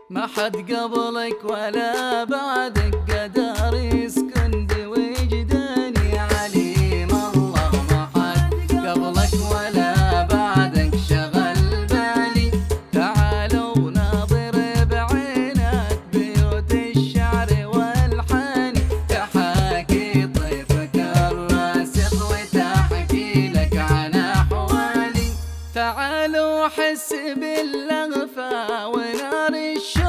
ما حد قبلك ولا بعدك قدر يسكن بوجداني. عليم الله ما حد قبلك ولا بعدك شغل بالي. تعالوا ناظر بعينك بيوت الشعر والحاني، تحاكي طيفك الراسخ وتحكي لك عن أحوالي. تعالوا حس باللغفة ونار الشوق